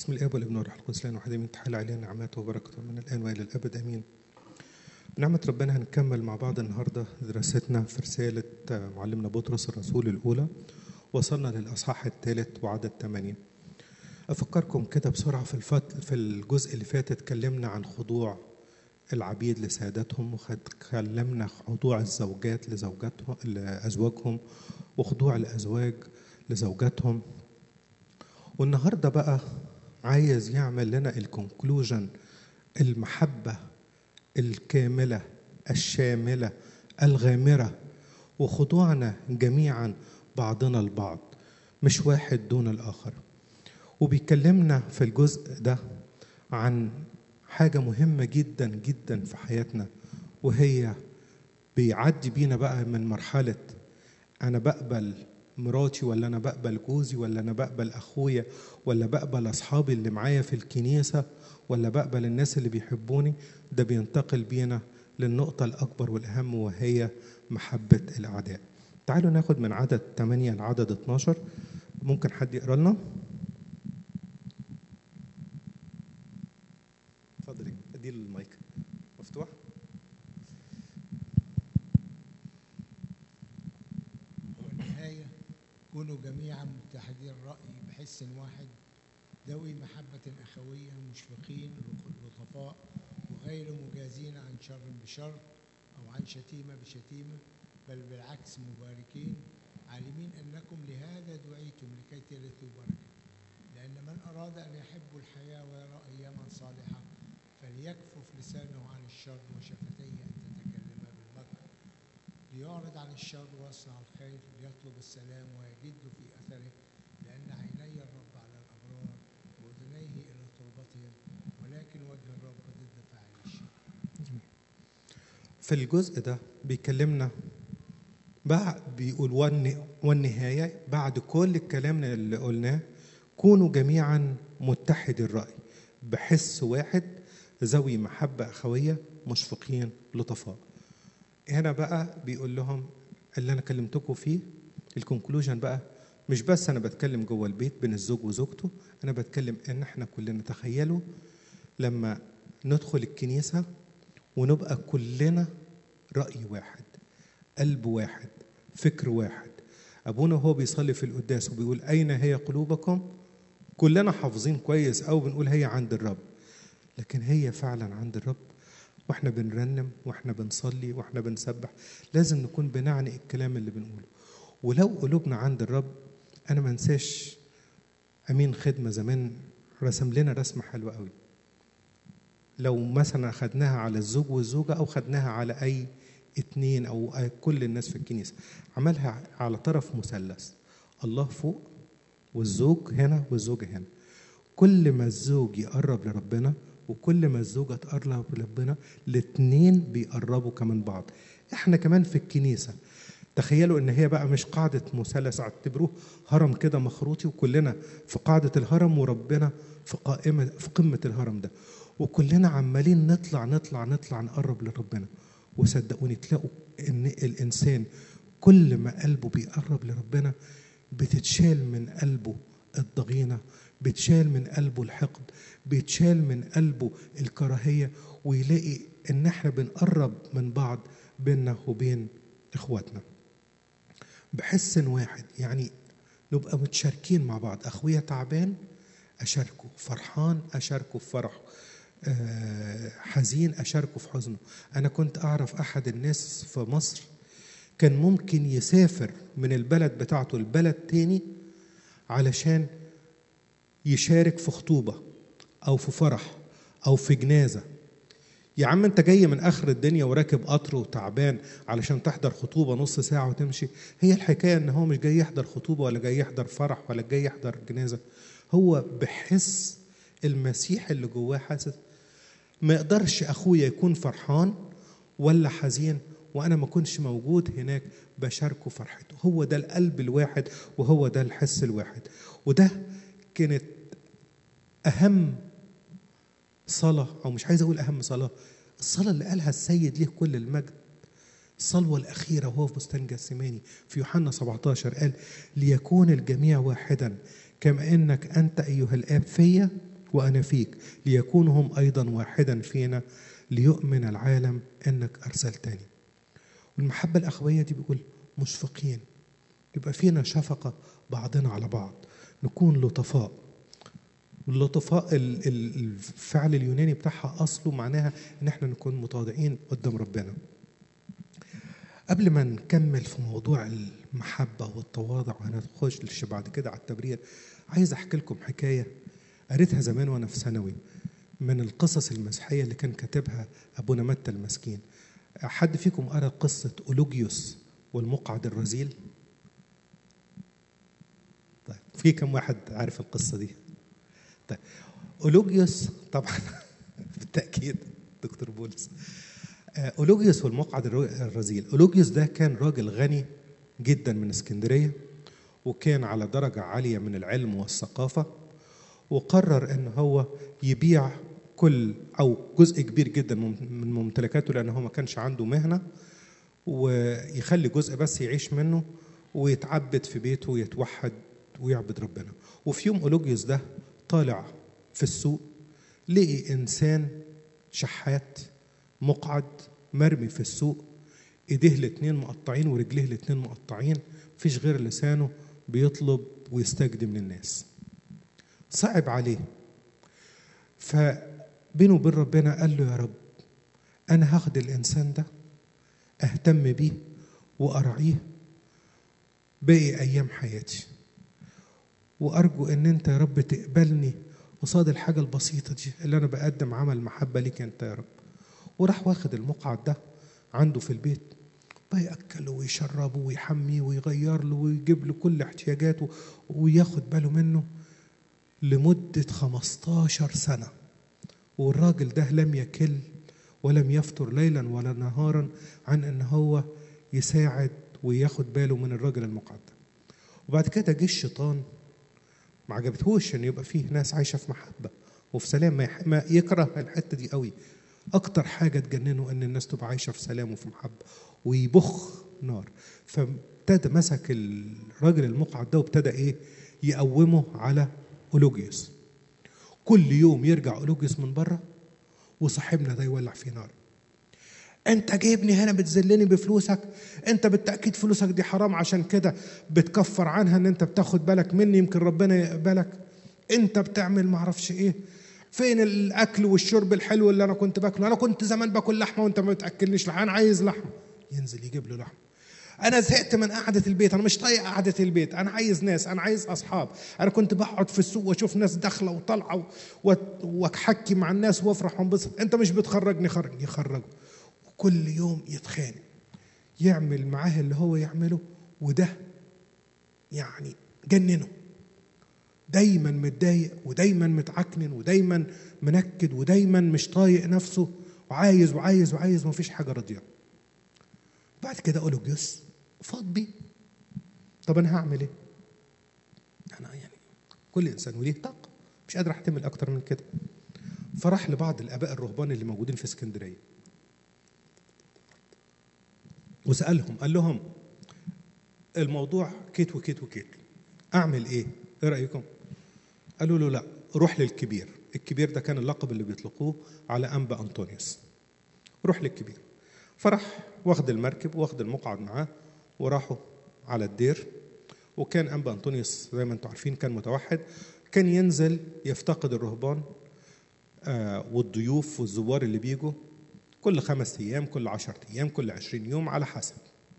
بسم الاب والابن والروح القدس لان واحد من تحل علينا نعمته وبركته من الان والى الابد امين. بنعمه ربنا هنكمل مع بعض النهارده دراستنا في رساله معلمنا بطرس الرسول الاولى. وصلنا للاصحاح الثالث وعدد 8. افكركم كده بسرعه في الجزء اللي فات اتكلمنا عن خضوع العبيد لسادتهم، وتكلمنا خضوع الزوجات لازواجهم وخضوع الازواج لزوجاتهم. والنهارده بقى عايز يعمل لنا الكونكلوجن، المحبة الكاملة الشاملة الغامرة، وخضوعنا جميعا بعضنا البعض، مش واحد دون الآخر. وبيكلمنا في الجزء ده عن حاجة مهمة جدا جدا في حياتنا، وهي بيعدي بينا بقى من مرحلة أنا بقبل مراتي، ولا أنا بقبل جوزي، ولا أنا بقبل أخويا، ولا بقبل أصحابي اللي معايا في الكنيسة، ولا بقبل الناس اللي بيحبوني. ده بينتقل بينا للنقطة الأكبر والأهم، وهي محبة الأعداء. تعالوا ناخد من عدد 8 لعدد 12. ممكن حد يقرأ لنا؟ اتفضلي، ادي المايك مفتوح. والنهاية كونوا جميعا متحدي الرأي بحس واحد، ذوي محبة أخوية، مشفقين لطفاء، وغير مجازين عن شر بشر أو عن شتيمة بشتيمة، بل بالعكس مباركين، عالمين أنكم لهذا دعيتم لكي ترثوا بركة. لأن من أراد أن يحب الحياة ويرى أياما صالحة فليكفف لسانه عن الشر وشفتيه أن تتكلما بالمكر، ليعرض عن الشر ويصنع الخير، ليطلب السلام ويجد في أثره. لأن عيني الرب على الأبرار وأذنيه إلى طلبتهم، ولكن وجه الرب ضد فاعلي الشر. في الجزء ده بيكلمنا بيقول والنهاية بعد كل الكلام اللي قلناه، كونوا جميعا متحد الرأي بحس واحد، ذوي محبة أخوية، مشفقين لطفاء. هنا بقى بيقول لهم اللي أنا كلمتكم فيه الكونكلوجن بقى، مش بس أنا بتكلم جوه البيت بين الزوج وزوجته، أنا بتكلم إن إحنا كلنا، تخيلوا لما ندخل الكنيسة ونبقى كلنا رأي واحد، قلب واحد، فكر واحد. أبونا وهو بيصلي في القداس وبيقول أين هي قلوبكم، كلنا حافظين كويس أو بنقول هي عند الرب، لكن هي فعلا عند الرب. واحنا بنرنم واحنا بنصلي واحنا بنسبح لازم نكون بنعني الكلام اللي بنقوله. ولو قلوبنا عند الرب، أنا ما انساش أمين خدمة زمان رسم لنا رسمة حلوة قوي. لو مثلا خدناها على الزوج والزوجة أو خدناها على أي اتنين أو كل الناس في الكنيسة، عملها على طرف مثلث، الله فوق والزوج هنا والزوجة هنا. كل ما الزوج يقرب لربنا وكل ما الزوجة تقرب لربنا، الاتنين بيقربوا كمان بعض. احنا كمان في الكنيسة تخيلوا ان هي بقى مش قاعدة مثلث، اعتبروه هرم كده مخروطي، وكلنا في قاعدة الهرم وربنا في قمة الهرم ده، وكلنا عمالين نطلع نقرب لربنا. وصدقوني تلاقوا ان الانسان كل ما قلبه بيقرب لربنا بتتشال من قلبه الضغينة، بتشال من قلبه الحقد، بتشال من قلبه الكراهية، ويلاقي ان احنا بنقرب من بعض بيننا وبين اخواتنا بحس واحد. يعني نبقى متشاركين مع بعض، اخويا تعبان اشاركه، فرحان اشاركه في فرحه، حزين أشاركه في حزنه. أنا كنت أعرف أحد الناس في مصر كان ممكن يسافر من البلد بتاعته البلد تاني علشان يشارك في خطوبة أو في فرح أو في جنازة. يا عم أنت جاي من آخر الدنيا وراكب قطر وتعبان علشان تحضر خطوبة نص ساعة وتمشي. هي الحكاية إن هو مش جاي يحضر خطوبة ولا جاي يحضر فرح ولا جاي يحضر جنازة، هو بحس المسيح اللي جواه حاسس. ما يقدرش أخويا يكون فرحان ولا حزين وأنا ما كنتش موجود هناك بشاركه فرحته. هو ده القلب الواحد وهو ده الحس الواحد. وده كانت أهم صلاة، أو مش عايز أقول أهم صلاة، الصلاة اللي قالها السيد ليه كل المجد، الصلوة الأخيرة وهو في بستان جثماني في يوحنا 17 قال ليكون الجميع واحدا كما إنك أنت أيها الآب فيا وأنا فيك ليكونوا هم أيضا واحدا فينا ليؤمن العالم أنك أرسلتني. والمحبة الأخوية دي بيقول مشفقين، يبقى فينا شفقة بعضنا على بعض، نكون لطفاء. اللطفاء الفعل اليوناني بتاعها أصله معناها إن احنا نكون متواضعين قدام ربنا. قبل ما نكمل في موضوع المحبة والتواضع وهنخش بعد كده على التبرير، عايز أحكي لكم حكاية قريتها زمان وأنا في ثانوي من القصص المسيحية اللي كان كاتبها أبونا متى المسكين. حد فيكم قرأ قصة أولوجيوس والمقعد الرذيل؟ طيب في كم واحد عارف القصة دي؟ طيب أولوجيوس طبعا بالتأكيد دكتور بولس. أولوجيوس والمقعد الرذيل. أولوجيوس ده كان راجل غني جدا من اسكندرية، وكان على درجة عالية من العلم والثقافة، وقرر ان هو يبيع كل او جزء كبير جدا من ممتلكاته لانه ما كانش عنده مهنة، ويخلي جزء بس يعيش منه ويتعبد في بيته ويتوحد ويعبد ربنا. وفي يوم أولوجيوس ده طالع في السوق، لقي إنسان شحات مقعد مرمي في السوق، ايديه الاتنين مقطعين ورجليه الاتنين مقطعين، مفيش غير لسانه بيطلب ويستجدي من الناس. صعب عليه، فبينه وبين ربنا قال له يا رب أنا هاخد الإنسان ده أهتم بيه وأرعيه باقي أيام حياتي، وأرجو أن أنت يا رب تقبلني قصاد الحاجة البسيطة دي اللي أنا بقدم عمل محبة ليك أنت يا رب. وراح واخد المقعد ده عنده في البيت، بيأكله ويشربه ويحميه ويغير له ويجيب له كل احتياجاته وياخد باله منه لمدة 15 سنة. والراجل ده لم يكل ولم يفتر ليلا ولا نهارا عن ان هو يساعد وياخد باله من الراجل المقعد ده. وبعد كده جه الشيطان، ما عجبتهوش ان يبقى فيه ناس عايشة في محبة وفي سلام، ما يكره الحتة دي قوي. اكتر حاجة تجننه ان الناس تبقى عايشة في سلام وفي محبة، ويبخ نار. فابتدى مسك الراجل المقعد ده وابتدى يقومه على أولوجيوس. كل يوم يرجع أولوجيوس من بره وصاحبنا ده يولع فيه نار. انت جايبني هنا بتذلني بفلوسك، انت بالتأكيد فلوسك دي حرام، عشان كده بتكفر عنها ان انت بتاخد بالك مني يمكن ربنا يقبلك، انت بتعمل معرفش ايه، فين الاكل والشرب الحلو اللي انا كنت باكله، انا كنت زمان باكل لحمه وانت ما بتاكلنيش لحمه، انا عايز لحمه. ينزل يجيب له لحمه. انا زهقت من قعده البيت، انا مش طايق قعده البيت، انا عايز ناس، انا عايز اصحاب، انا كنت بقعد في السوق واشوف ناس داخله وطالعه واحكي مع الناس وافرح وانبسط، انت مش بتخرجني، يخرجه. وكل يوم يتخانق، يعمل معاه اللي هو يعمله، وده يعني جننه، دايما متضايق ودايما متعكنن ودايما منكد ودايما مش طايق نفسه وعايز وعايز وعايز ومفيش حاجه راضيه. بعد كده أولوجيوس فاض بيه، طب انا هعمل ايه؟ انا كل انسان وليه طاقه، مش قادر احتمل اكتر من كده. فراح لبعض الاباء الرهبان اللي موجودين في اسكندريه وسالهم، قال لهم الموضوع كيت وكيت وكيت، اعمل ايه رايكم؟ قالوا له لا، روح للكبير. الكبير ده كان اللقب اللي بيطلقوه على انبا انطونيوس، روح للكبير. فرح واخد المركب واخد المقعد معاه وراحوا على الدير. وكان انبا انطونيوس زي ما انتم عارفين كان متوحد، كان ينزل يفتقد الرهبان والضيوف والزوار اللي بيجوا كل 5 أيام، كل 10 أيام، كل 20 يوم على حسب.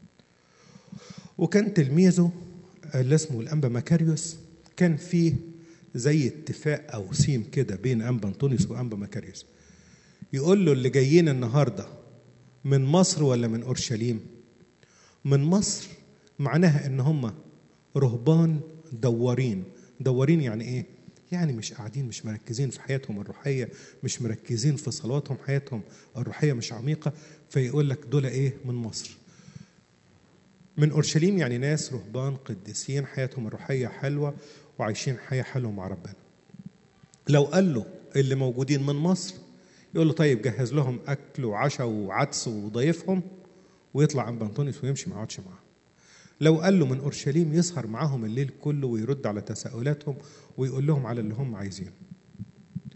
وكان تلميذه اللي اسمه الانبا مكاريوس كان فيه زي اتفاق او سيم كده بين انبا انطونيوس وانبا مكاريوس، يقول له اللي جايين النهارده من مصر ولا من اورشليم؟ من مصر، معناها ان هم رهبان دوارين. دوارين يعني ايه؟ يعني مش قاعدين، مش مركزين في حياتهم الروحيه، مش مركزين في صلواتهم، حياتهم الروحيه مش عميقه، فيقول لك دول من مصر. من اورشليم يعني ناس رهبان قديسين حياتهم الروحيه حلوه وعايشين حياه حلوه مع ربنا. لو قال له اللي موجودين من مصر، يقول له طيب جهز لهم اكل وعشاء وعدس وضيفهم، ويطلع انبا انطونيوس ويمشي ما يقعدش معاهم. لو قال له من اورشليم، يسهر معاهم الليل كله ويرد على تساؤلاتهم ويقول لهم على اللي هم عايزينه.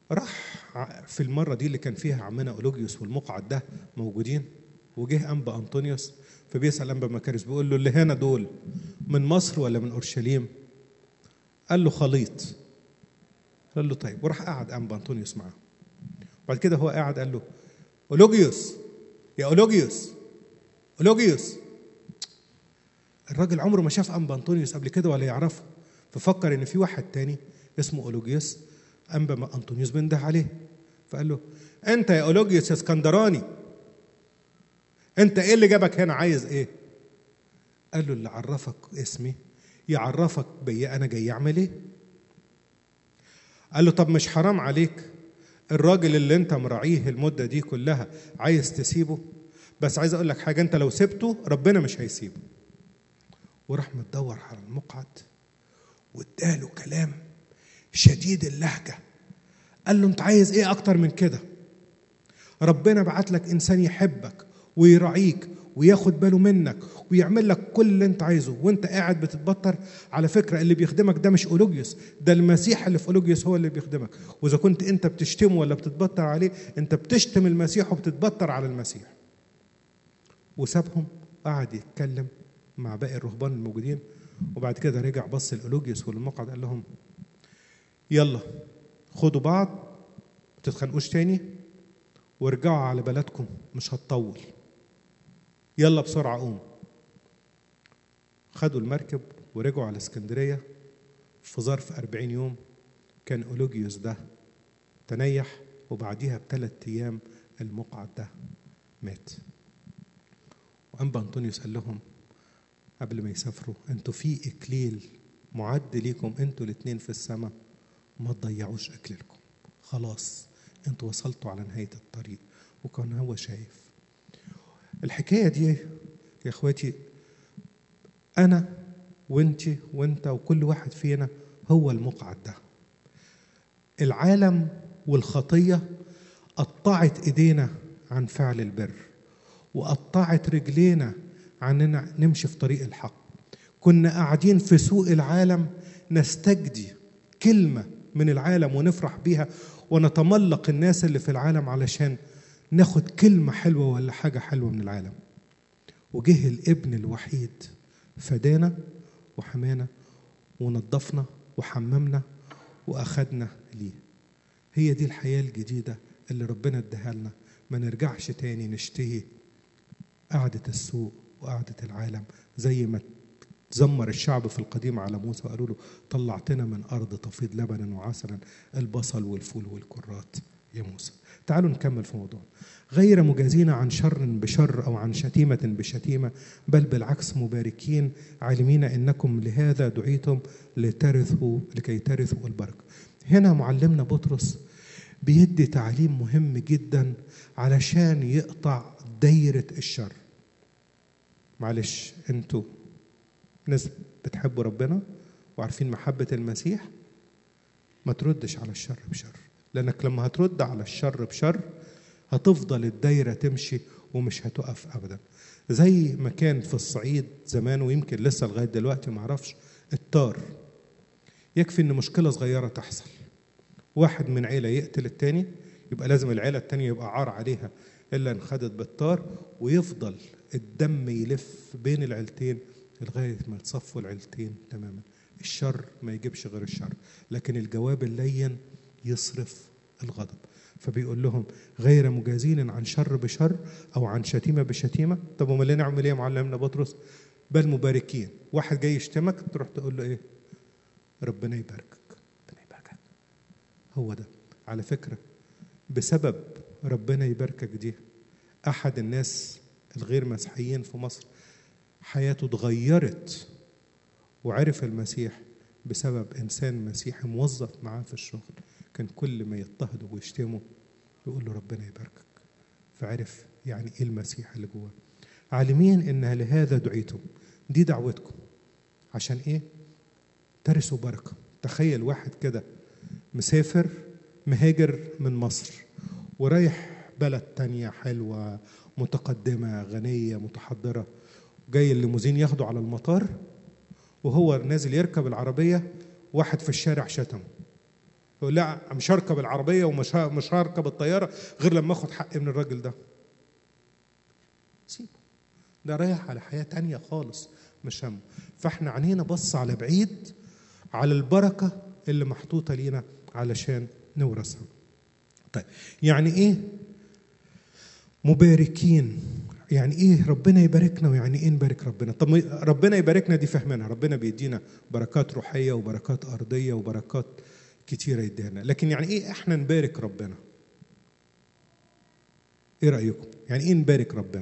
راح في المرة دي اللي كان فيها عمنا أولوجيوس والمقعد ده موجودين، وجه أنبا أنطونيوس، فبيسأل أنبا مكاريوس بيقول له اللي هنا دول من مصر ولا من أورشليم؟ قال له خليط. قال له طيب، وراح قعد أنبا أنطونيوس معاه. بعد كده هو قاعد قال له أولوجيوس، يا أولوجيوس، أولوجيوس. الراجل عمره ما شاف أنبا أنطونيوس قبل كده ولا يعرفه، ففكر إن في واحد تاني اسمه أولوجيوس. أنبا أنطونيوس بنده عليه فقال له أنت يا أولوجيوس يا اسكندراني، أنت إيه اللي جابك هنا، عايز إيه؟ قال له اللي عرفك اسمي يعرفك بيا أنا جاي أعمل إيه. قال له طب مش حرام عليك الراجل اللي أنت مراعيه المدة دي كلها عايز تسيبه؟ بس عايز أقول لك حاجة، أنت لو سبته ربنا مش هيسيبه. وراح متدور على المقعد واداله كلام شديد اللهجة. قال له أنت عايز إيه أكتر من كده؟ ربنا بعت لك إنسان يحبك ويراعيك وياخد باله منك ويعمل لك كل اللي انت عايزه، وانت قاعد بتتبطر. على فكرة اللي بيخدمك ده مش أولوجيوس، ده المسيح اللي في أولوجيوس هو اللي بيخدمك. وإذا كنت انت بتشتمه ولا بتتبطر عليه، انت بتشتم المسيح وبتتبطر على المسيح. وسابهم قعد يتكلم مع باقي الرهبان الموجودين، وبعد كده رجع بص لأولوجيوس والمقعد قال لهم يلا خدوا بعض، ما تتخانقوش تاني، وارجعوا على بلدكم، مش هتطول، يلا بسرعة قوم. خدوا المركب ورجعوا على اسكندرية. في ظرف 40 يوم كان أولوجيوس ده تنيح، وبعديها ب3 أيام المقعد ده مات. وأنبا أنطونيوس قال لهم قبل ما يسافروا انتوا في إكليل معد ليكم انتوا الاتنين في السماء، ما تضيعوش إكليلكم، خلاص انتوا وصلتوا على نهاية الطريق. وكان هو شايف الحكاية دي يا اخواتي. أنا وانتي وانت وكل واحد فينا هو المقعد ده. العالم والخطية قطعت ايدينا عن فعل البر، وقطعت رجلينا عننا نمشي في طريق الحق. كنا قاعدين في سوق العالم نستجدي كلمة من العالم ونفرح بيها ونتملق الناس اللي في العالم علشان ناخد كلمة حلوة ولا حاجة حلوة من العالم. وجه الابن الوحيد فدانا وحمانا ونظفنا وحممنا وأخدنا ليه. هي دي الحياة الجديدة اللي ربنا اداها لنا. ما نرجعش تاني نشتهي قعدة السوق وقعدة العالم زي ما تزمر الشعب في القديم على موسى وقالوا له طلعتنا من أرض تفيض لبنا وعسلا، البصل والفول والكرات يا موسى. تعالوا نكمل في موضوع. غير مجازين عن شر بشر أو عن شتيمة بشتيمة، بل بالعكس مباركين عالمين إنكم لهذا دعيتم لكي ترثوا البركة. هنا معلمنا بطرس بيدي تعليم مهم جدا علشان يقطع دايرة الشر. معلش انتوا ناس بتحبوا ربنا وعارفين محبة المسيح، ما تردش على الشر بشر، لأنك لما هترد على الشر بشر هتفضل الدايرة تمشي ومش هتقف أبدا. زي ما كان في الصعيد زمان ويمكن لسه لغاية دلوقتي معرفش، التار يكفي إن مشكلة صغيرة تحصل، واحد من عيلة يقتل التاني، يبقى لازم العيلة التانية يبقى عار عليها إلا انخدت بالطار، ويفضل الدم يلف بين العيلتين لغاية ما يتصفوا العيلتين تماما. الشر ما يجيبش غير الشر، لكن الجواب اللين يصرف الغضب. فبيقول لهم غير مجازين عن شر بشر أو عن شتيمة بشتيمة. طب وما نعمل إيه يا معلمنا بطرس؟ بل مباركين. واحد جاي يشتمك تروح تقول له إيه؟ ربنا يباركك، ربنا يباركك. هو ده على فكرة. بسبب ربنا يباركك دي أحد الناس الغير مسيحيين في مصر حياته اتغيرت وعرف المسيح بسبب إنسان مسيحي موظف معاه في الشغل، كان كل ما يضطهده ويشتمه يقول له ربنا يباركك، فعرف يعني إيه المسيح اللي جواه. عالمين إنها لهذا دعيتم، دي دعوتكم عشان إيه؟ ترثوا بركة. تخيل واحد كده مسافر مهاجر من مصر ورايح بلد تانية حلوة متقدمة غنية متحضرة، جاي الليموزين ياخده على المطار، وهو نازل يركب العربية واحد في الشارع شتمه يقول لا مش هركب العربيه ومش هركب الطياره غير لما اخد حقي من الراجل ده. سيبه، ده رايح على حياه تانية خالص مش همه. فاحنا عينينا بص على بعيد، على البركه اللي محطوطه لينا علشان نورثها. طيب يعني ايه مباركين؟ يعني ايه ربنا يباركنا ويعني ايه نبارك ربنا؟ طب ربنا يباركنا دي فهمنا، ربنا بيدينا بركات روحيه وبركات ارضيه وبركات كتيره يدينا، لكن يعني ايه احنا نبارك ربنا؟ ايه رايكم؟ يعني ايه نبارك ربنا؟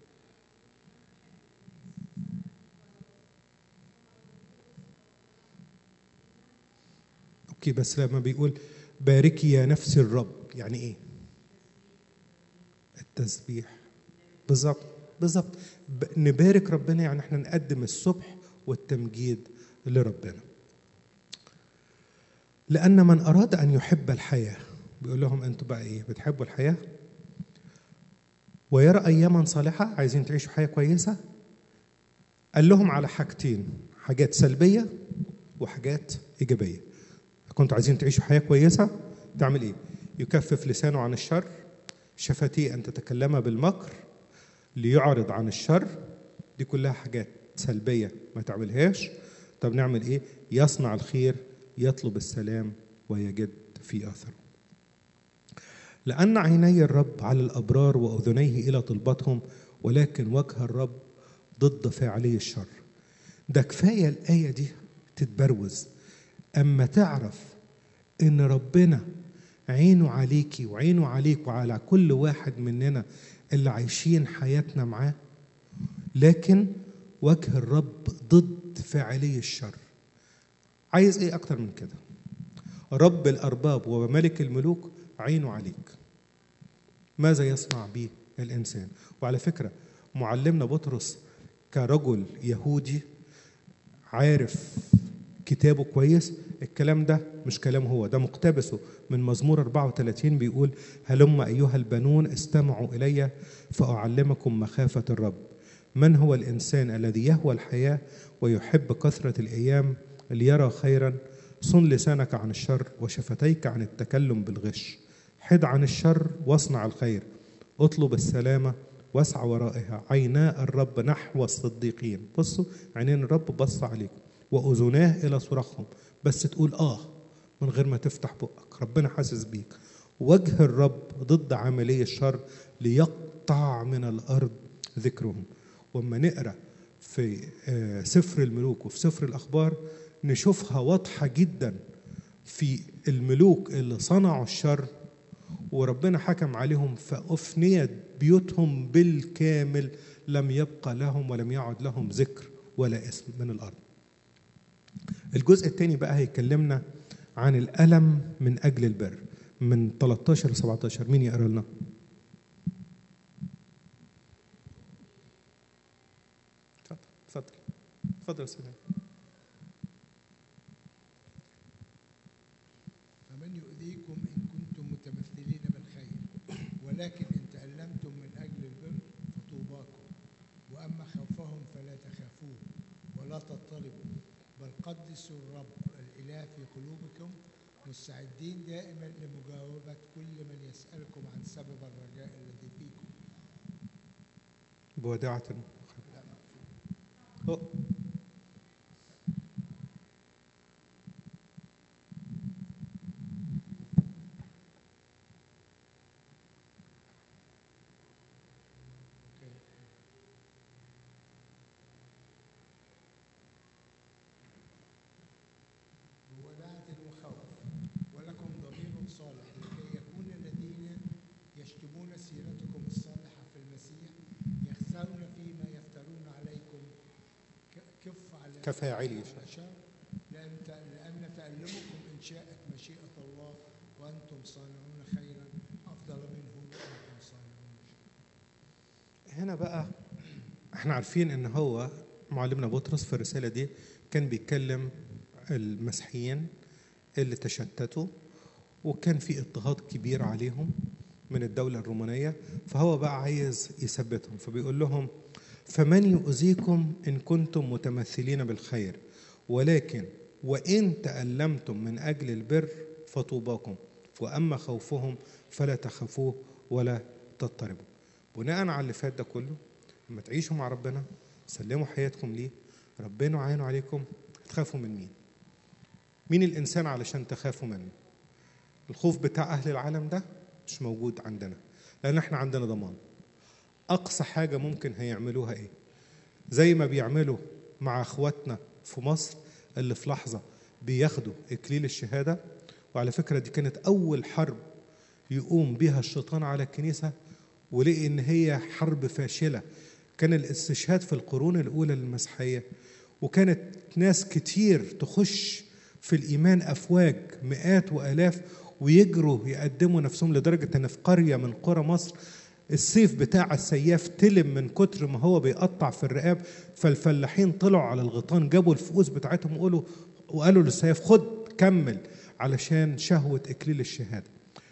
اوكي، بس لما بيقول باركي يا نفس الرب يعني ايه؟ التسبيح. بالظبط بالظبط. نبارك ربنا يعني احنا نقدم السبح والتمجيد لربنا. لأن من أراد أن يحب الحياة، بيقول لهم أنتوا بقى إيه؟ بتحبوا الحياة؟ ويرى أياما صالحة، عايزين تعيشوا حياة كويسة؟ قال لهم على حاجتين، حاجات سلبية وحاجات إيجابية. كنتوا عايزين تعيشوا حياة كويسة تعمل إيه؟ يكفف لسانه عن الشر، شفتيه أن تتكلم بالمكر، ليعرض عن الشر. دي كلها حاجات سلبية ما تعملهاش. طب نعمل إيه؟ يصنع الخير، يطلب السلام، ويجد في أثره. لأن عيني الرب على الأبرار وأذنيه إلى طلبتهم، ولكن وجه الرب ضد فاعلي الشر. ده كفاية الآية دي تتبروز أما تعرف إن ربنا عينه عليكي وعينه عليك وعلى كل واحد مننا اللي عايشين حياتنا معاه، لكن وجه الرب ضد فاعلي الشر. عايز ايه اكتر من كده؟ رب الارباب وملك الملوك عينه عليك، ماذا يصنع به الانسان؟ وعلى فكره معلمنا بطرس كرجل يهودي عارف كتابه كويس، الكلام ده مش كلام هو، ده مقتبسه من مزمور 34 بيقول هلم أيها البنون استمعوا إلي فأعلمكم مخافة الرب. من هو الإنسان الذي يهوى الحياة ويحب كثرة الأيام ليرى خيرا؟ صن لسانك عن الشر وشفتيك عن التكلم بالغش. حد عن الشر واصنع الخير، اطلب السلامة واسعى ورائها. عينا الرب نحو الصديقين، بصوا عينين الرب بص عليكم، وأذناه إلى صراخهم، بس تقول من غير ما تفتح بقك، ربنا حاسس بيك. وجه الرب ضد عملي الشر ليقطع من الأرض ذكرهم. وما نقرأ في سفر الملوك وفي سفر الأخبار نشوفها واضحة جدا في الملوك اللي صنعوا الشر وربنا حكم عليهم فأفنيت بيوتهم بالكامل، لم يبقى لهم ولم يعد لهم ذكر ولا اسم من الأرض. الجزء الثاني بقى هيكلمنا عن الألم من أجل البر من 13 ل 17. مين يقرأ لنا؟ اتفضل سلام. فمن يؤذيكم إن كنتم متمثلين بالخير، ولكن إن تألمتم من أجل البر فطوباكم. وأما خوفهم فلا تخافوه ولا تضطربوا، بل قدسوا الرب الإله في قلوبكم، مستعدين دائما لمجاوبة كل من يسألكم عن سبب الرجاء الذي فيكم. بوداعة. كفاعلي شر، لأن تألمكم إن شاءت مشيئة الله، وأنتم صانعون خيرا أفضل منه وأنتم صانعون شر. هنا بقى احنا عارفين ان هو معلمنا بطرس في الرسالة دي كان بيتكلم المسيحيين اللي تشتتوا وكان في اضطهاد كبير عليهم من الدولة الرومانية، فهو بقى عايز يثبتهم، فبيقول لهم فمن يؤذيكم إن كنتم متمثلين بالخير، ولكن وإن تألمتم من أجل البر فطوباكم، وأما خوفهم فلا تخافوه ولا تضطربوا. بناء على اللي فات ده كله، لما تعيشوا مع ربنا سلموا حياتكم ليه، ربنا عينه عليكم، تخافوا من مين؟ مين الإنسان علشان تخافوا منه؟ الخوف بتاع أهل العالم ده مش موجود عندنا، لأن احنا عندنا ضمان. أقصى حاجة ممكن هيعملوها إيه؟ زي ما بيعملوا مع أخواتنا في مصر اللي في لحظة بياخدوا إكليل الشهادة. وعلى فكرة دي كانت أول حرب يقوم بها الشيطان على الكنيسة، ولقي إن هي حرب فاشلة. كان الاستشهاد في القرون الأولى للمسيحية، وكانت ناس كتير تخش في الإيمان، أفواج مئات وآلاف، ويجروا يقدموا نفسهم، لدرجة أن في قرية من قرى مصر السيف بتاع السياف تلم من كتر ما هو بيقطع في الرقاب. فالفلاحين طلعوا على الغيطان، جابوا الفؤوس بتاعتهم وقالوا للسياف خد كمل، علشان شهوة إكليل الشهادة.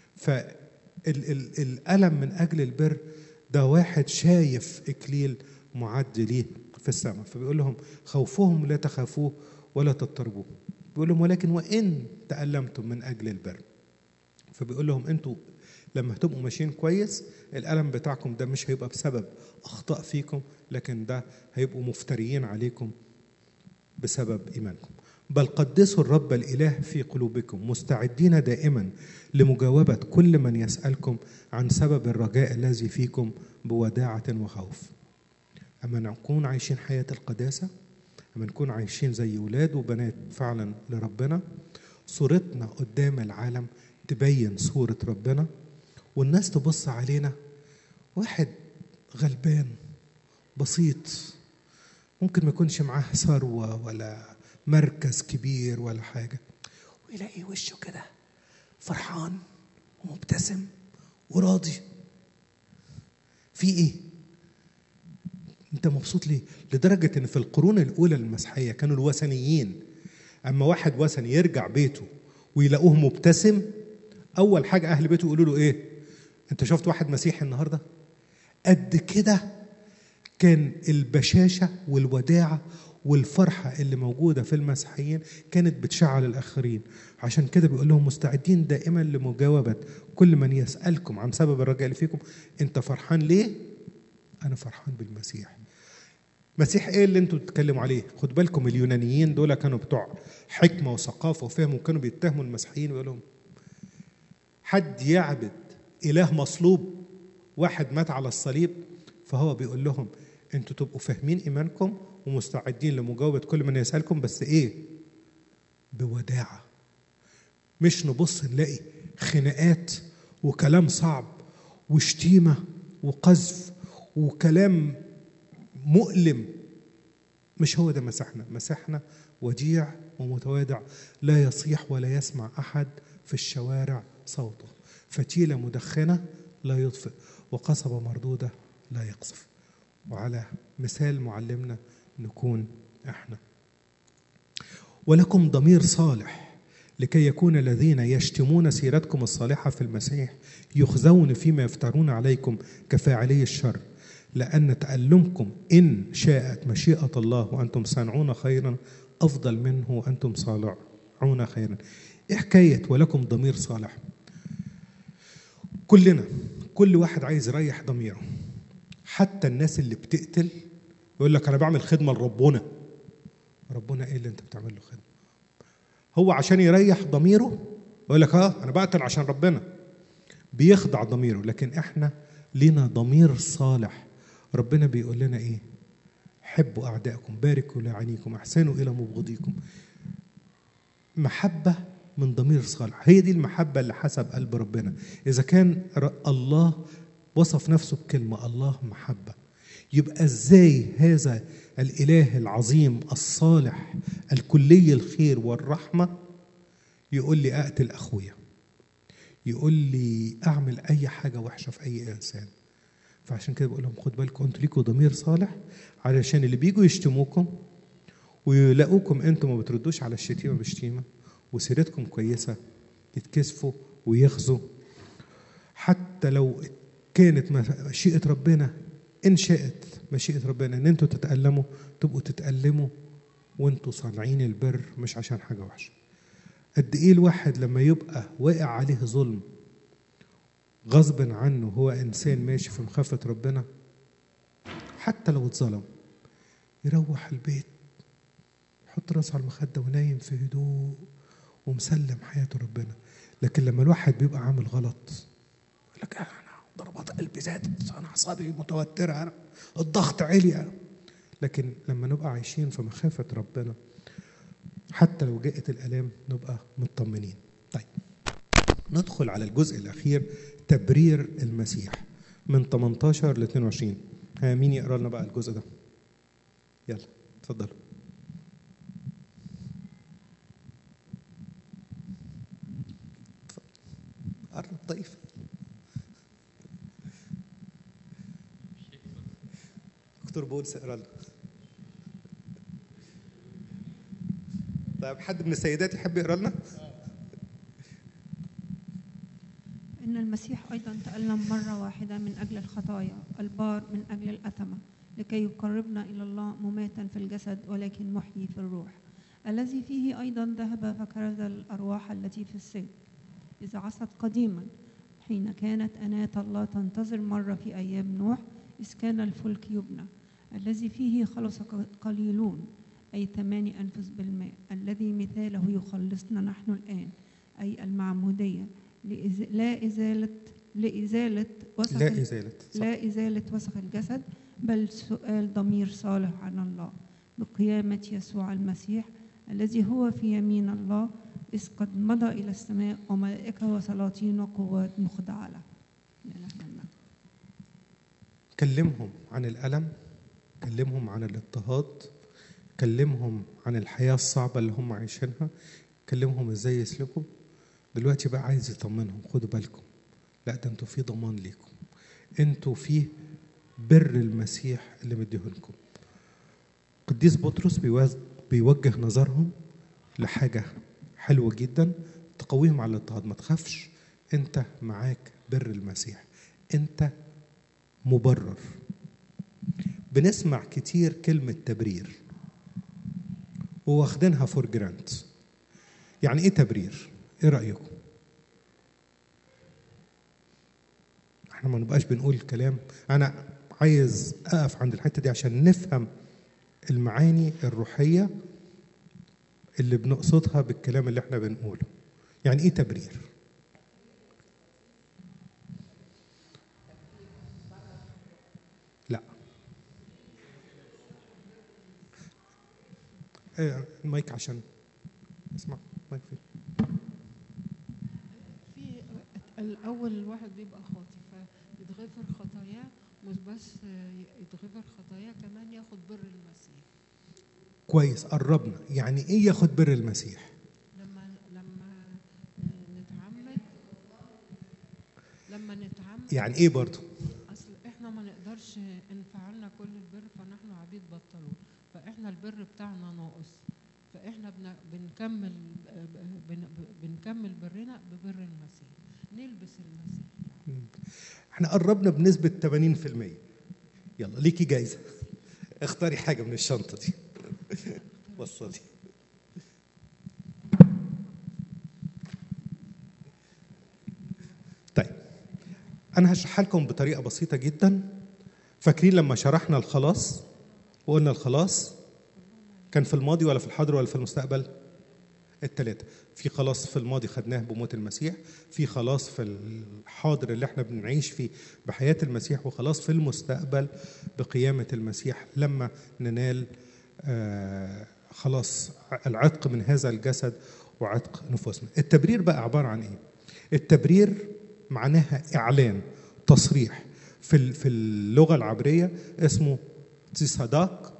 فالألم من أجل البر ده واحد شايف إكليل معد ليه في السماء. فبيقول لهم خوفهم لا تخافوه ولا تضطربوه. بيقول لهم ولكن وإن تألمتم من أجل البر. فبيقول لهم أنتوا لما هتبقوا ماشيين كويس، الألم بتاعكم ده مش هيبقى بسبب أخطاء فيكم، لكن ده هيبقوا مفتريين عليكم بسبب إيمانكم. بل قدسوا الرب الإله في قلوبكم، مستعدين دائما لمجاوبة كل من يسألكم عن سبب الرجاء الذي فيكم بوداعة وخوف. أما نكون عايشين حياة القداسة، أما نكون عايشين زي ولاد وبنات فعلا لربنا، صورتنا قدام العالم تبين صورة ربنا، والناس تبص علينا واحد غلبان بسيط، ممكن ما يكونش معاه ثروة ولا مركز كبير ولا حاجة، ويلاقي وشه كده فرحان ومبتسم وراضي. في ايه؟ انت مبسوط ليه؟ لدرجة ان في القرون الاولى المسيحية كانوا الوثنيين اما واحد وثني يرجع بيته ويلاقوه مبتسم، اول حاجة اهل بيته يقولوا له ايه؟ انت شفت واحد مسيحي النهاردة؟ قد كده كان البشاشة والوداعة والفرحة اللي موجودة في المسيحيين كانت بتشعل الآخرين. عشان كده بيقول لهم مستعدين دائما لمجاوبة كل من يسألكم عن سبب الرجاء اللي فيكم. انت فرحان ليه؟ أنا فرحان بالمسيح. مسيح ايه اللي انتوا بتتكلموا عليه؟ خد بالكم اليونانيين دول كانوا بتوع حكمة وثقافة وفهم، وكانوا بيتهموا المسيحيين ويقول لهم حد يعبد إله مصلوب، واحد مات على الصليب. فهو بيقول لهم انتوا تبقوا فاهمين إيمانكم ومستعدين لمجاوبة كل من يسألكم، بس ايه؟ بوداعة. مش نبص نلاقي خناقات وكلام صعب وشتيمة وقذف وكلام مؤلم. مش هو ده مسيحنا. مسيحنا وديع ومتواضع، لا يصيح ولا يسمع أحد في الشوارع صوته، فتيلة مدخنة لا يطفئ، وقصبة مردودة لا يقصف. وعلى مثال معلمنا نكون احنا. ولكم ضمير صالح لكي يكون الذين يشتمون سيرتكم الصالحة في المسيح يخزون فيما يفترون عليكم كفاعلي الشر، لأن تألمكم إن شاءت مشيئة الله وأنتم صانعون خيرا أفضل منه وأنتم صالعون خيرا. إيه حكاية ولكم ضمير صالح؟ كلنا، كل واحد عايز يريح ضميره. حتى الناس اللي بتقتل يقول لك أنا بعمل خدمة لربنا. ربنا إيه اللي أنت بتعمل له خدمة؟ هو عشان يريح ضميره يقول لك أنا بقتل عشان ربنا، بيخضع ضميره. لكن إحنا لنا ضمير صالح. ربنا بيقول لنا إيه؟ حبوا أعدائكم، باركوا لعينيكم، أحسنوا إلى مبغضيكم. محبة من ضمير صالح، هي دي المحبة اللي حسب قلب ربنا. إذا كان الله وصف نفسه بكلمة الله محبة، يبقى إزاي هذا الإله العظيم الصالح الكلي الخير والرحمة يقول لي أقتل أخويا، يقول لي أعمل أي حاجة وحشة في أي إنسان؟ فعشان كده بقول لهم خد بالكم أنتوا ليكوا ضمير صالح، علشان اللي بيجوا يشتموكم ويلاقوكم أنتوا ما بتردوش على الشتيمة بشتيمة وسيرتكم كويسة يتكسفوا ويخزوا. حتى لو كانت مشيئة ربنا، إن شاءت مشيئة ربنا إن أنتوا تتألموا، تبقوا تتألموا وأنتوا صانعين البر مش عشان حاجة وحشة. قد ايه الواحد لما يبقى واقع عليه ظلم غصب عنه، هو انسان ماشي في مخافة ربنا، حتى لو اتظلم يروح البيت يحط راسه على المخدة ونايم في هدوء ومسلم حياته ربنا. لكن لما الواحد بيبقى عامل غلط يقول لك انا ضربات قلبي زادت، انا اعصابي متوترة، انا الضغط عالي. لكن لما نبقى عايشين في مخافة ربنا حتى لو جاءت الآلام نبقى مطمنين. طيب ندخل على الجزء الأخير، تبرير المسيح من 18 ل 22. مين يقرأ لنا بقى الجزء ده؟ يلا اتفضلوا. قرب طيف. دكتور بولس اقرأ لنا. طيب حد من السيدات يحب يقرأ لنا؟ إن المسيح أيضا تألم مرة واحدة من أجل الخطايا، البار من أجل الأثمة، لكي يقربنا إلى الله مماتا في الجسد ولكن محيي في الروح، الذي فيه أيضا ذهب فكرز الأرواح التي في السجن، إذا عصت قديما حين كانت أناة الله تنتظر مرة في أيام نوح إذ كان الفلك يبنى، الذي فيه خلص قليلون أي 8 أنفس بالماء، الذي مثاله يخلصنا نحن الآن أي المعمودية لا إزالة وسخ الجسد، بل سؤال ضمير صالح عن الله بقيامة يسوع المسيح الذي هو في يمين الله إذ قد مضى إلى السماء وملائكة وسلاطين وقوات مخضعة له. كلمهم عن الألم، كلمهم عن الاضطهاد، كلمهم عن الحياة الصعبة اللي هم عايشينها، كلمهم ازاي يسلكوا. دلوقتي بقى عايز يطمنهم، خدوا بالكم، لا ده انتوا في ضمان ليكم، انتوا في بر المسيح اللي مديهولكم. قديس بطرس بيوجه نظرهم لحاجة حلوة جدا تقويهم على الاضطهاد. ما تخافش، انت معاك بر المسيح، انت مبرر. بنسمع كتير كلمة تبرير وواخدينها فور جرانت. يعني ايه تبرير؟ ايه رأيكم؟ احنا ما نبقاش بنقول كلام. انا عايز اقف عند الحتة دي عشان نفهم المعاني الروحية اللي بنقصدها بالكلام اللي احنا بنقوله. يعني ايه تبرير؟ لا المايك عشان اسمع. مايك فين؟ في الأول الواحد بيبقى خاطي فيتغفر خطاياه، مش بس يتغفر خطاياه كمان ياخد بر المسيح. كويس، قربنا. يعني ايه ياخد بر المسيح؟ لما نتعمد يعني ايه برضو؟ اصل احنا ما نقدرش ان فعلنا كل البر فنحن عبيد بطلون، فاحنا البر بتاعنا ناقص، فاحنا بنكمل برنا ببر المسيح، نلبس المسيح. احنا قربنا بنسبة 80%. يلا ليكي جايزة، اختاري حاجة من الشنطة دي وصلي. طيب أنا هشرحها لكم بطريقة بسيطة جدا. فاكرين لما شرحنا الخلاص وقلنا الخلاص كان في الماضي ولا في الحاضر ولا في المستقبل؟ الثلاثة. في خلاص في الماضي خدناه بموت المسيح، في خلاص في الحاضر اللي احنا بنعيش فيه بحياة المسيح، وخلاص في المستقبل بقيامة المسيح لما ننال خلاص العتق من هذا الجسد وعتق نفوسنا. التبرير بقى عبارة عن ايه؟ التبرير معناها إعلان، تصريح. في اللغة العبرية اسمه تصداق،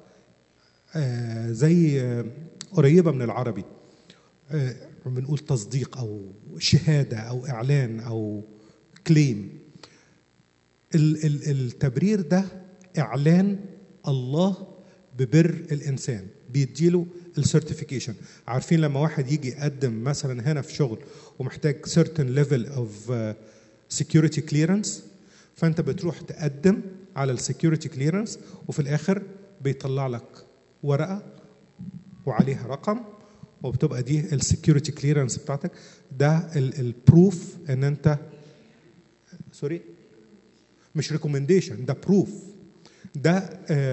زي قريبة من العربي، بنقول تصديق أو شهادة أو إعلان أو كليم. التبرير ده إعلان الله ببر الإنسان، بيديله السيرتيفيكيشن. عارفين لما واحد يجي يقدم مثلا هنا في شغل ومحتاج certain level of security clearance، فأنت بتروح تقدم على السكيورتي كليرنس وفي الآخر بيطلع لك ورقة وعليها رقم وبتبقى دي السكيورتي كليرنس بتاعتك، ده البروف ان انت سوري مش ريكومنديشن، ده بروف، ده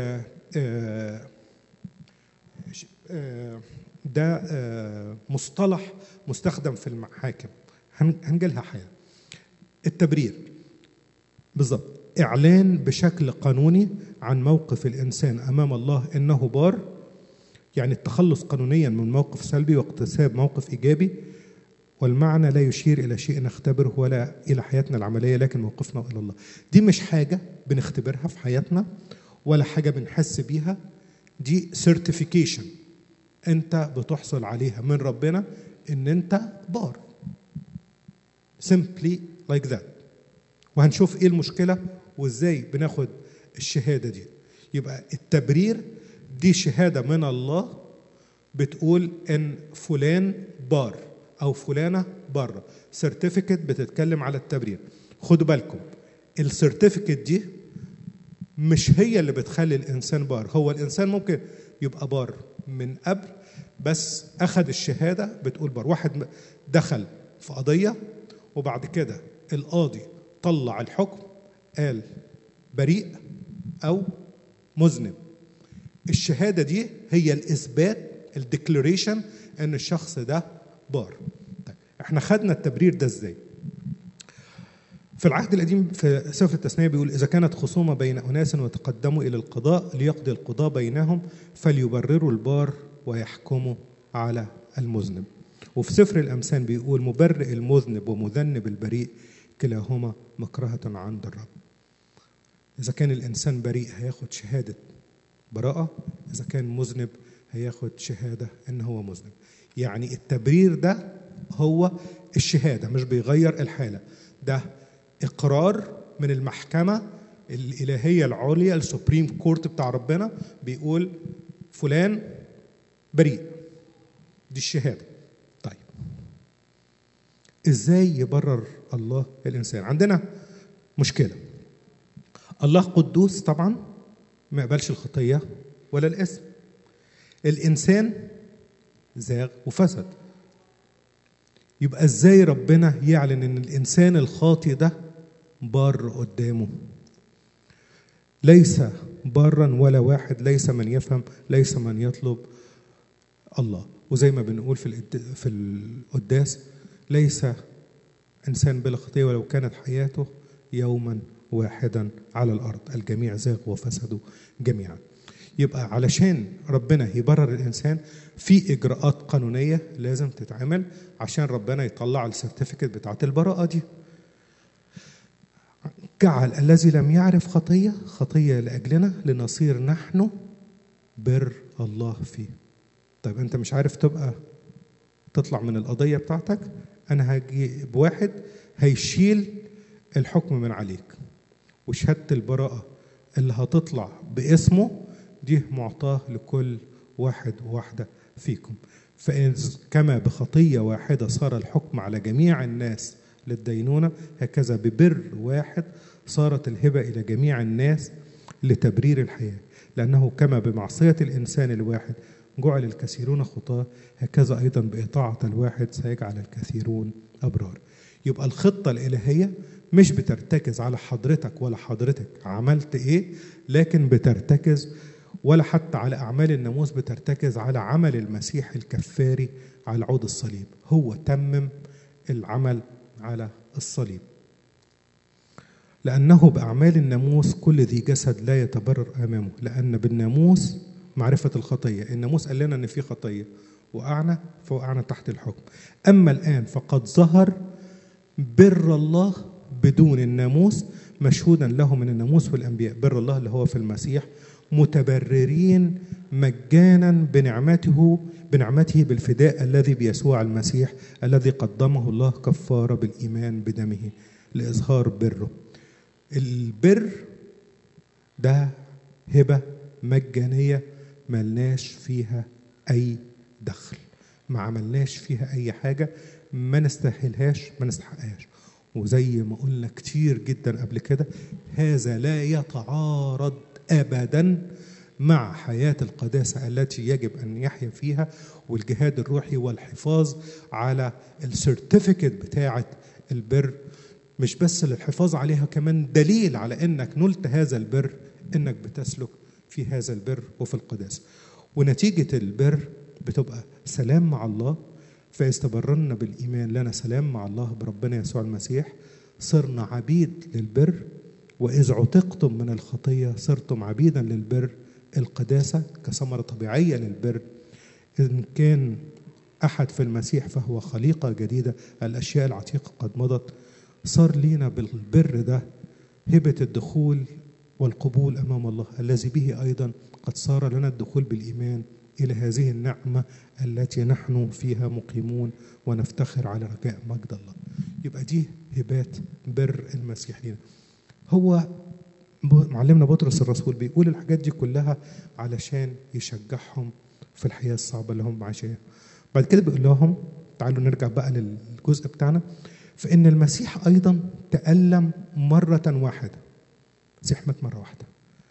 ده مصطلح مستخدم في المحاكم، هنجيلها حاجه. التبرير بالظبط اعلان بشكل قانوني عن موقف الانسان امام الله انه بار، يعني التخلص قانونيا من موقف سلبي واكتساب موقف ايجابي، والمعنى لا يشير الى شيء نختبره ولا الى حياتنا العمليه لكن موقفنا الى الله. دي مش حاجه بنختبرها في حياتنا ولا حاجه بنحس بيها، دي سيرتيفيكيشن انت بتحصل عليها من ربنا ان انت بار. simply like that. وهنشوف ايه المشكله وازاي بناخد الشهاده دي. يبقى التبرير دي شهاده من الله بتقول ان فلان بار او فلانه بره. سيرتيفيكت بتتكلم على التبرير. خدوا بالكم السيرتيفيكت دي مش هي اللي بتخلي الانسان بار. هو الانسان ممكن يبقى بار من قبل بس اخذ الشهاده بتقول بار. واحد دخل في قضيه وبعد كده القاضي طلع الحكم قال بريء او مذنب، الشهاده دي هي الاثبات، الديكلاريشن ان الشخص ده بار. طيب احنا خدنا التبرير ده ازاي؟ في العهد القديم في سفر التثنية بيقول إذا كانت خصومة بين أناس وتقدموا إلى القضاء ليقضي القضاء بينهم فليبرروا البار ويحكموا على المذنب. وفي سفر الأمثال بيقول مبرئ المذنب ومذنب البريء كلاهما مكرهة عند الرب. إذا كان الإنسان بريء هياخد شهادة براءة، إذا كان مذنب هياخد شهادة إن هو مذنب. يعني التبرير ده هو الشهادة، مش بيغير الحالة، ده إقرار من المحكمة الإلهية العليا السوبريم كورت بتاع ربنا بيقول فلان بريء. دي الشهادة. طيب إزاي يبرر الله الإنسان؟ عندنا مشكلة. الله قدوس طبعا ما يقبلش الخطية ولا الإثم. الإنسان زاغ وفسد. يبقى إزاي ربنا يعلن إن الإنسان الخاطئ ده بار قدامه؟ ليس بارا ولا واحد، ليس من يفهم، ليس من يطلب الله. وزي ما بنقول في القداس ليس إنسان بلا خطية ولو كانت حياته يوما واحدا على الأرض، الجميع زاغ وفسدوا جميعا. يبقى علشان ربنا يبرر الإنسان في إجراءات قانونية لازم تتعمل عشان ربنا يطلع السيرتيفيكت بتاعت البراءة دي. جعل الذي لم يعرف خطية لأجلنا لنصير نحن بر الله فيه. طيب أنت مش عارف تطلع من القضية بتاعتك، أنا هاجي بواحد هيشيل الحكم من عليك، وشهادة البراءة اللي هتطلع باسمه دي معطاه لكل واحد وواحدة فيكم. فإن كما بخطية واحدة صار الحكم على جميع الناس للدينونة، هكذا ببر واحد صارت الهبة إلى جميع الناس لتبرير الحياة. لأنه كما بمعصية الإنسان الواحد جعل الكثيرون خطاة، هكذا أيضا بإطاعة الواحد سيجعل الكثيرون أبرار. يبقى الخطة الإلهية مش بترتكز على حضرتك ولا حضرتك عملت إيه، لكن بترتكز ولا حتى على أعمال الناموس، بترتكز على عمل المسيح الكفاري على عود الصليب. هو تمم العمل على الصليب. لأنه بأعمال الناموس كل ذي جسد لا يتبرر أمامه، لأن بالناموس معرفة الخطية. الناموس قال لنا أن في خطية فوقعنا تحت الحكم. أما الآن فقد ظهر بر الله بدون الناموس مشهودا له من الناموس والأنبياء، بر الله اللي هو في المسيح، متبررين مجانا بنعمته بالفداء الذي بيسوع المسيح الذي قدمه الله كفارة بالإيمان بدمه لإظهار بره. البر ده هبة مجانية ملناش فيها أي دخل، ما عملناش فيها أي حاجة، ما نستحقهاش. وزي ما قلنا كتير جدا قبل كده، هذا لا يتعارض أبدا مع حياة القداسة التي يجب أن يحيا فيها، والجهاد الروحي والحفاظ على السيرتيفيكت بتاعة البر، مش بس للحفاظ عليها، كمان دليل على أنك نلت هذا البر أنك بتسلك في هذا البر وفي القداسة. ونتيجة البر بتبقى سلام مع الله، فيستبررنا بالإيمان لنا سلام مع الله بربنا يسوع المسيح، صرنا عبيد للبر، وإذ عتقتم من الخطية صرتم عبيدا للبر. القداسة كثمرة طبيعية للبر. إن كان أحد في المسيح فهو خليقة جديدة، الأشياء العتيقة قد مضت. صار لينا بالبر ده هبة الدخول والقبول أمام الله، الذي به أيضا قد صار لنا الدخول بالإيمان إلى هذه النعمة التي نحن فيها مقيمون ونفتخر على رجاء مجد الله. يبقى دي هبات بر المسيح لنا. هو معلمنا بطرس الرسول بيقول الحاجات دي كلها علشان يشجعهم في الحياة الصعبة اللي هم عايشينها. بعد كده بيقول لهم تعالوا نرجع بقى للجزء بتاعنا، فإن المسيح أيضا تألم مرة واحدة. المسيح مات مرة واحدة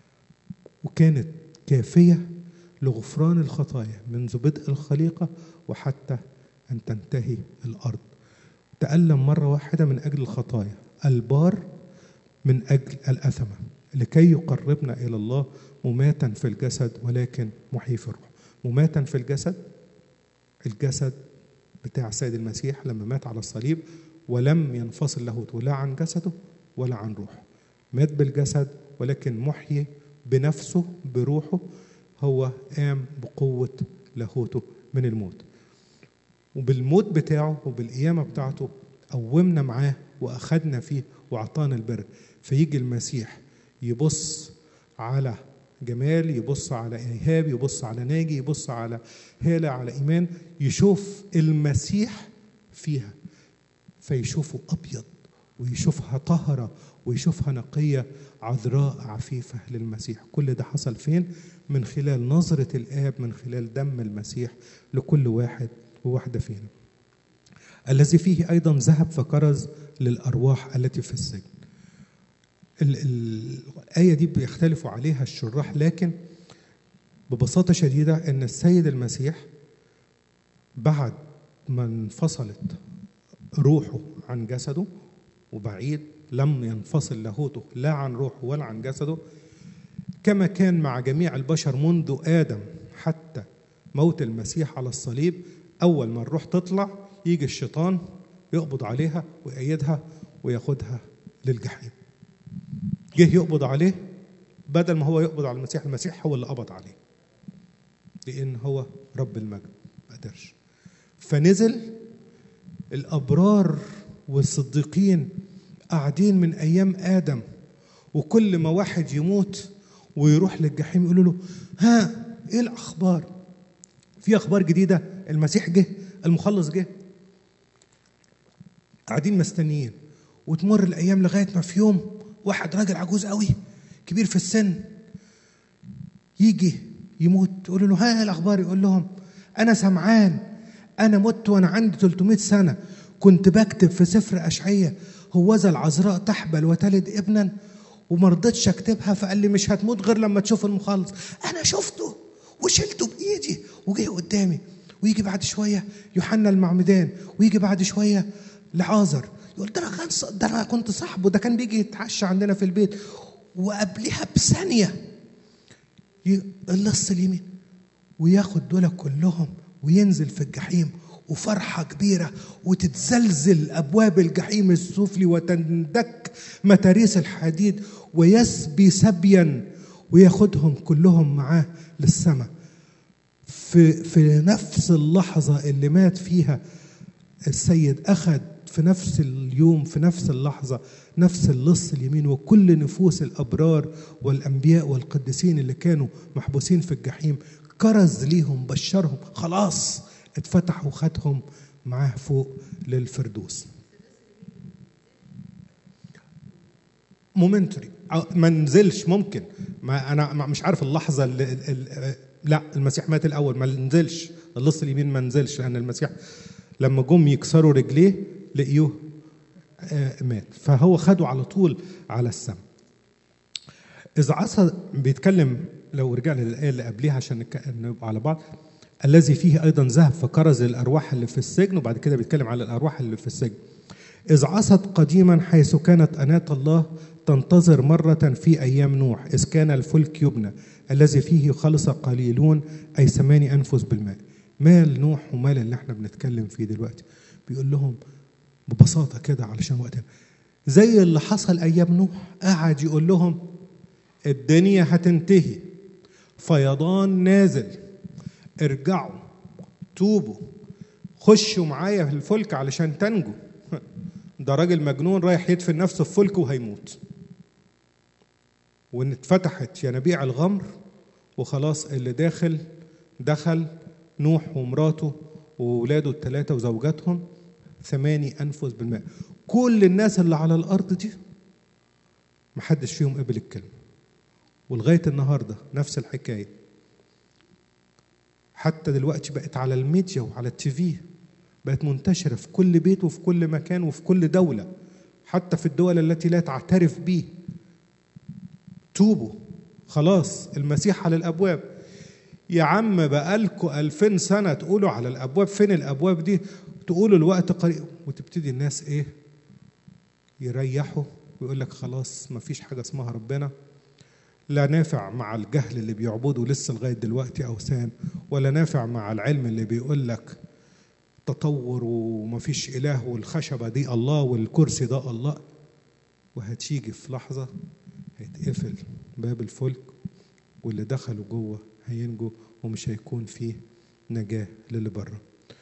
وكانت كافية لغفران الخطايا منذ بدء الخليقة وحتى أن تنتهي الأرض. تألم مرة واحدة من أجل الخطايا، البار من أجل الأثمة، لكي يقربنا إلى الله، مماتا في الجسد ولكن محيي في الروح. مماتا في الجسد، الجسد بتاع السيد المسيح لما مات على الصليب ولم ينفصل لاهوته لا عن جسده ولا عن روحه. مات بالجسد ولكن محيي بنفسه بروحه، هو قام بقوة لاهوته من الموت، وبالموت بتاعه وبالقيامة بتاعته قومنا معاه وأخدنا فيه وأعطانا البر. فيجي المسيح يبص على جمال، يبص على إيهاب، يبص على ناجي، يبص على هالة، على إيمان، يشوف المسيح فيها فيشوفه أبيض ويشوفها طهرة ويشوفها نقية عذراء عفيفة للمسيح. كل ده حصل فين؟ من خلال نظرة الآب، من خلال دم المسيح لكل واحد وواحدة فينا، الذي فيه أيضا ذهب فكرز للأرواح التي في السجن. الآية دي بيختلفوا عليها الشراح، لكن ببساطة شديدة أن السيد المسيح بعد ما انفصلت روحه عن جسده وبعيد، لم ينفصل لاهوته لا عن روحه ولا عن جسده، كما كان مع جميع البشر منذ آدم حتى موت المسيح على الصليب. أول ما الروح تطلع يجي الشيطان يقبض عليها ويأيدها وياخدها للجحيم. جه يقبض عليه، بدل ما هو يقبض على المسيح، المسيح هو اللي قبض عليه، لأن هو رب المجد ما قدرش. فنزل الأبرار والصديقين قاعدين من أيام آدم، وكل ما واحد يموت ويروح للجحيم يقولوا له ها إيه الأخبار؟ في أخبار جديدة، المسيح جه، المخلص جه. قاعدين مستنيين، وتمر الأيام لغاية ما في يوم واحد راجل عجوز قوي كبير في السن يجي يموت، يقولوا له ها الأخبار؟ يقول لهم أنا سمعان، أنا مت وأنا عندي 300 سنة، كنت بكتب في سفر أشعية هوذا العذراء تحبل وتلد ابنا، وما رضيتش اكتبها، فقال لي مش هتموت غير لما تشوف المخلص. أنا شفته وشلته بإيدي وجه قدامي. ويجي بعد شوية يوحنا المعمدان، ويجي بعد شوية لعازر، يقول ده أنا كنت صاحبه، ده كان بيجي يتعشى عندنا في البيت. وقبلها بثانية اللص اليمين، وياخد دول كلهم وينزل في الجحيم، وفرحة كبيرة، وتتزلزل أبواب الجحيم السفلي وتندك متاريس الحديد، ويسبي سبيا وياخدهم كلهم معاه للسماء. في نفس اللحظة اللي مات فيها السيد، أخذ في نفس اليوم في نفس اللحظة نفس اللص اليمين وكل نفوس الأبرار والأنبياء والقديسين اللي كانوا محبوسين في الجحيم، كرز ليهم، بشرهم، خلاص اتفتح وخدهم معاه فوق للفردوس. مومنتري، ما نزلش، ممكن ما أنا مش عارف اللحظة لا المسيح مات الأول، ما نزلش اللص اليمين، ما نزلش، لأن المسيح لما جم يكسروا رجليه لقيوه مات، فهو خده على طول على السماء. إذ عصى بيتكلم لو رجعنا للآية اللي قبليها عشان نبقى على بعض، الذي فيه أيضا ذهب فكرز الأرواح اللي في السجن، وبعد كده بيتكلم على الأرواح اللي في السجن. إذ عصت قديما حيث كانت أناة الله تنتظر مرة في أيام نوح، إذ كان الفلك يبنى الذي فيه خلص قليلون أي 8 أنفس بالماء. مال نوح ومال اللي احنا بنتكلم فيه دلوقتي. بيقول لهم ببساطة كده علشان وقتنا، زي اللي حصل أيام نوح، قعد يقول لهم الدنيا هتنتهي، فيضان نازل، ارجعوا توبوا خشوا معايا في الفلك علشان تنجوا. ده راجل مجنون رايح يدفن نفسه في فلك وهيموت. وان اتفتحت ينابيع الغمر وخلاص، اللي دخل نوح ومراته وولاده ال3 وزوجاتهم 8 أنفس بالماء. كل الناس اللي على الأرض دي محدش فيهم قبل الكلمة، ولغاية النهاردة نفس الحكاية. حتى دلوقتي بقت على الميديا وعلى التيفي، بقت منتشرة في كل بيت وفي كل مكان وفي كل دولة، حتى في الدول التي لا تعترف به. توبوا خلاص المسيح على الأبواب. يا عم بقالكوا 2000 سنة تقولوا على الأبواب، فين الأبواب دي؟ تقولوا الوقت قريب، وتبتدي الناس إيه؟ يريحوا ويقول لك خلاص مفيش حاجة اسمها ربنا، لا نافع مع الجهل اللي بيعبدوا لسه لغاية دلوقتي أوثان، ولا نافع مع العلم اللي بيقول لك تطور ومفيش إله والخشبة دي الله والكرسي ده الله. وهتيجي في لحظة هيتقفل باب الفلك، واللي دخلوا جوه هينجوا ومش هيكون فيه نجاة للي بره.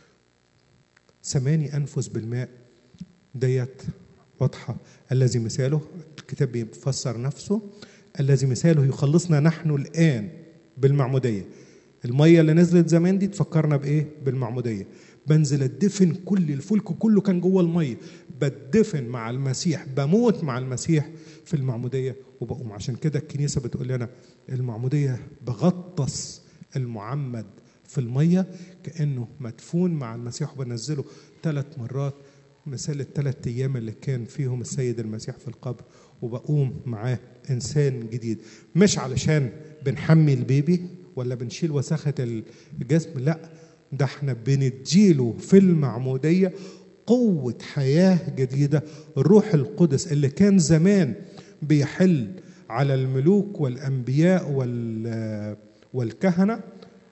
8 أنفس بالماء ديت واضحة. الذي مثاله، الكتاب بيفسر نفسه، الذي مثاله يخلصنا نحن الآن بالمعمودية. المية اللي نزلت زمان دي تفكرنا بإيه؟ بالمعمودية. بنزل الدفن، كل الفلك كله كان جوه المية، بدفن مع المسيح، بموت مع المسيح في المعمودية وبقوم. عشان كده الكنيسة بتقول لنا المعمودية بغطس المعمد في المية كأنه مدفون مع المسيح، وبنزله 3 مرات مثال ال3 أيام اللي كان فيهم السيد المسيح في القبر، وبقوم معاه إنسان جديد. مش علشان بنحمي البيبي ولا بنشيل وساخة الجسم، لا، ده احنا بنديله في المعمودية قوة حياة جديدة. الروح القدس اللي كان زمان بيحل على الملوك والأنبياء والكهنة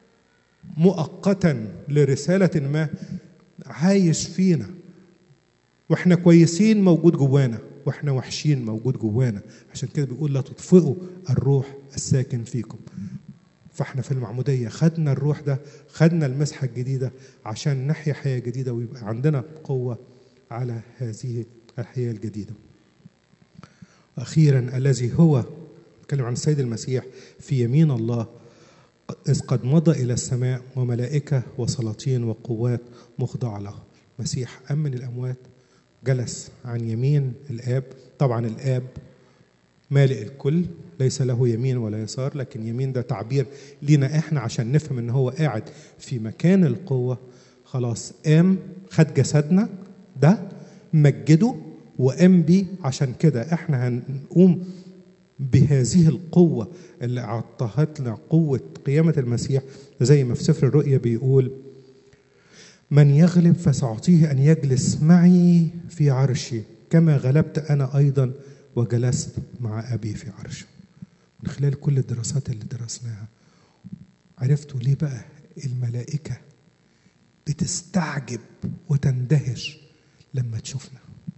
مؤقتا لرسالة ما، عايش فينا، واحنا كويسين موجود جوانا، واحنا وحشين موجود جوانا. عشان كده بيقول لا تطفئوا الروح الساكن فيكم. فاحنا في المعمودية خدنا الروح ده، خدنا المسحة الجديدة عشان نحيا حياة جديدة ويبقى عندنا قوة على هذه الحياة الجديدة. أخيرا الذي هو نتكلم عن السيد المسيح في يمين الله، إذ قد مضى إلى السماء وملائكة وسلاطين وقوات مخضعة له. مسيح قام من الأموات، جلس عن يمين الآب. طبعا الآب مالئ الكل، ليس له يمين ولا يسار، لكن يمين ده تعبير لينا احنا عشان نفهم ان هو قاعد في مكان القوة. خلاص قام، خد جسدنا ده، مجده وقام بيه. عشان كده احنا هنقوم بهذه القوة اللي اعطت لنا قوة قيامة المسيح، زي ما في سفر الرؤيا بيقول من يغلب فسأعطيه أن يجلس معي في عرشي كما غلبت أنا أيضا وجلست مع أبي في عرشه. من خلال كل الدراسات اللي درسناها عرفتوا ليه بقى الملائكة بتستعجب وتندهش لما تشوفنا.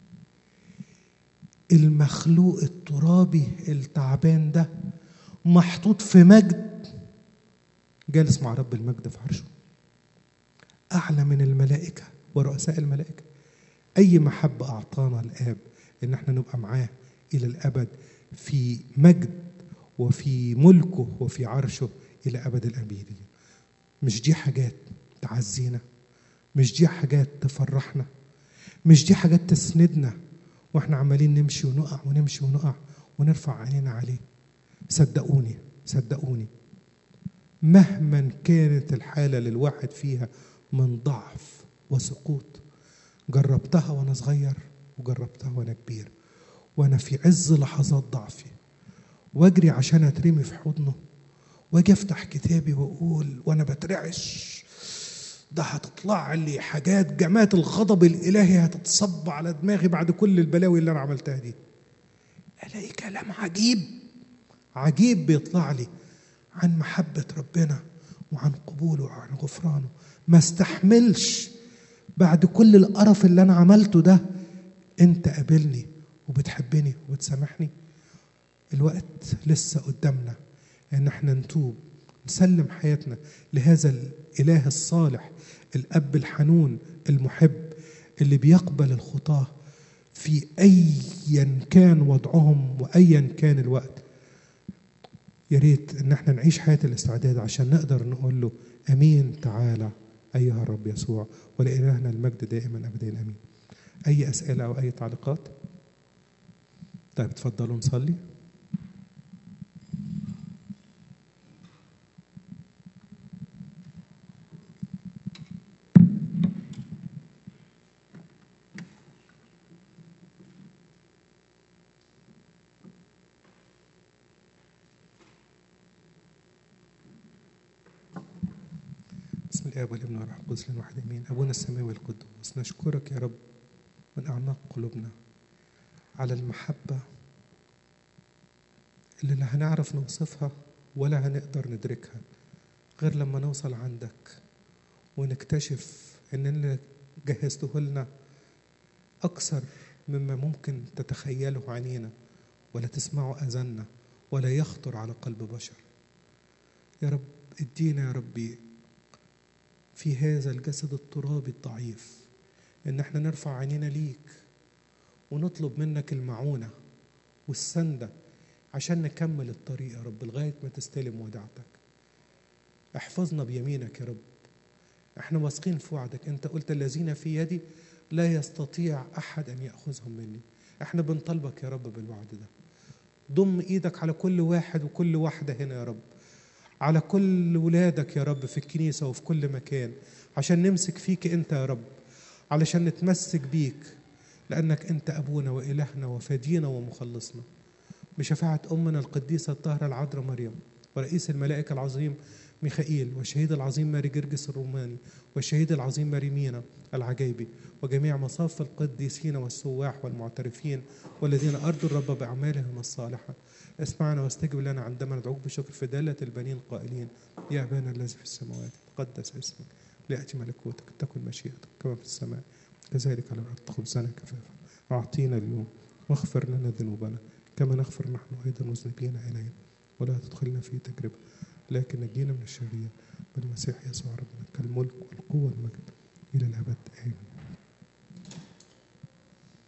المخلوق الترابي التعبان ده محطوط في مجد، جالس مع رب المجد في عرشه، أعلى من الملائكة ورؤساء الملائكة. أي محبة أعطانا الآب إن احنا نبقى معاه إلى الأبد في مجد وفي ملكه وفي عرشه إلى أبد الأبدين. مش دي حاجات تعزينا؟ مش دي حاجات تفرحنا؟ مش دي حاجات تسندنا واحنا عمالين نمشي ونقع ونمشي ونقع ونرفع عينينا عليه؟ صدقوني صدقوني، مهما كانت الحالة للواحد فيها من ضعف وسقوط، جربتها وأنا صغير وجربتها وأنا كبير، وأنا في عز لحظات ضعفي، واجري عشان أترمي في حضنه واجي افتح كتابي واقول وانا بترعش ده هتطلع لي حاجات جماد الغضب الالهي هتتصب على دماغي بعد كل البلاوي اللي انا عملتها دي، الاقي كلام عجيب عجيب بيطلع لي عن محبة ربنا وعن قبوله وعن غفرانه. ما استحملش بعد كل القرف اللي انا عملته ده انت قابلني وبتحبني وبتسامحني. الوقت لسه قدامنا ان احنا نتوب، نسلم حياتنا لهذا الاله الصالح، الاب الحنون المحب اللي بيقبل الخطاه في ايا كان وضعهم وايا كان الوقت. يا ريت ان احنا نعيش حياه الاستعداد عشان نقدر نقول له امين تعالى ايها الرب يسوع، ولإلهنا المجد دائما ابدا امين. اي اسئله او اي تعليقات؟ طيب اتفضلوا نصلي. بسم الآب والابن والروح القدس الواحد امين. ابونا السماوي القدوس، نشكرك يا رب من اعماق قلوبنا على المحبه اللي لا هنعرف نوصفها ولا هنقدر ندركها غير لما نوصل عندك ونكتشف ان اللي جهزته لنا اكثر مما ممكن تتخيله عينينا ولا تسمعه اذاننا ولا يخطر على قلب بشر. يا رب ادينا يا ربي في هذا الجسد الترابي الضعيف ان احنا نرفع عينينا ليك ونطلب منك المعونة والسندة عشان نكمل الطريق يا رب لغاية ما تستلم وداعتك. احفظنا بيمينك يا رب، احنا واثقين في وعدك. انت قلت الذين في يدي لا يستطيع احد ان يأخذهم مني. احنا بنطلبك يا رب بالوعد ده. ضم ايدك على كل واحد وكل واحدة هنا يا رب، على كل ولادك يا رب في الكنيسة وفي كل مكان، عشان نمسك فيك انت يا رب، علشان نتمسك بيك لأنك انت أبونا وإلهنا وفدينا ومخلصنا. بشفاعة أمنا القديسة الطاهرة العذراء مريم ورئيس الملائكة العظيم ميخائيل والشهيد العظيم ماري جرجس الروماني والشهيد العظيم ماري مينا العجيبي وجميع مصاف القديسين والسواح والمعترفين والذين أرضوا الرب بأعمالهم الصالحة، اسمعنا واستجب لنا عندما ندعوك بشكر في دالة البنين قائلين يا أبانا الذي في السماوات تقدس اسمك، ليأتي ملكوتك، تكن مشيئتك كما في السماء كذلك على الأرض. خبزنا كفافا أعطينا اليوم واغفر لنا ذنوبنا كما نغفر نحن أيضا مذنبين إلينا، ولا تدخلنا في تجربة لكن نجينا من الشرير بالمسيح يسوع ربنا، كالملك والقوة والمجد إلى الأبد آمين.